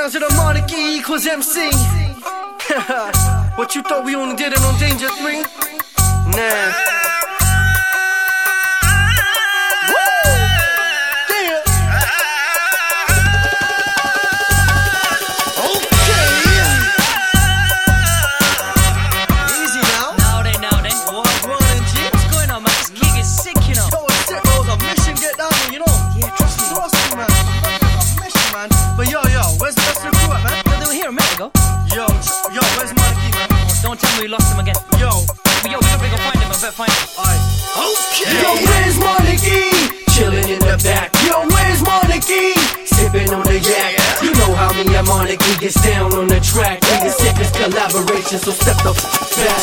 sounds of the monarchy equals MC. What you thought we only did it on Danger 3? Nah. Where's Monarchy, man? Don't tell me we lost him again. Yo, we gotta find him, I better find him. Okay. Yo, where's Monarchy? Chillin' in the back. Yo, where's Monarchy? Sippin' on the yak. You know how me and Monarchy gets down on the track. We the sickest collaboration, so step the back.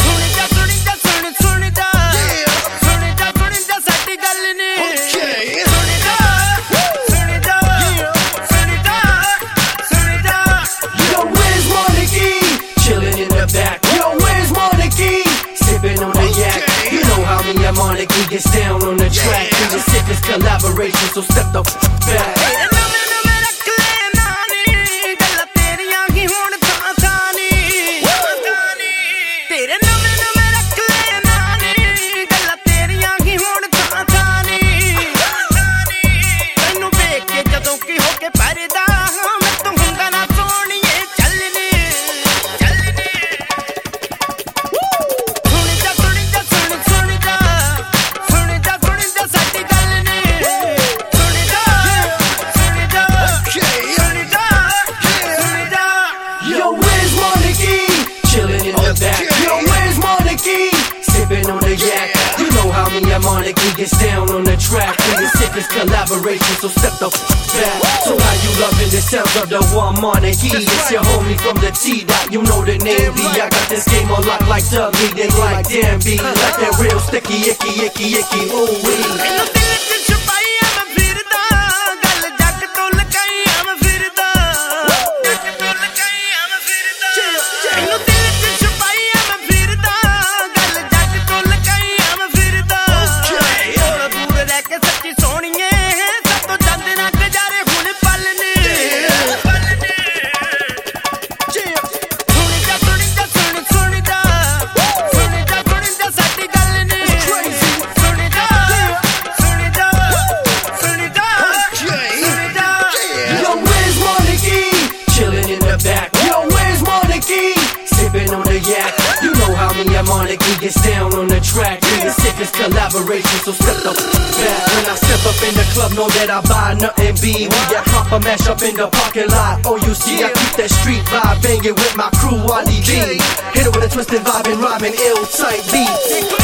Monarchy gets down on the track. We the sickest collaboration, so step the back. Monarchy gets down on the track. We the sickest collaboration, so step the back. So how you loving the sounds of the one Monarchy? It's your homie from the T-Dot, you know the name B. I got this game on lock like Doug Meaden, like damn B. Like that real sticky, icky, ooh wee. You know how me and Monarchy gets down on the track. We the sickest collaboration, so step the back. When I step up in the club, know that I buy nothing B. We got proper mash up in the parking lot. Oh, you see, I keep that street vibe banging with my crew, Wally B. Hit it with a twisted vibe and rhyming ill type beats.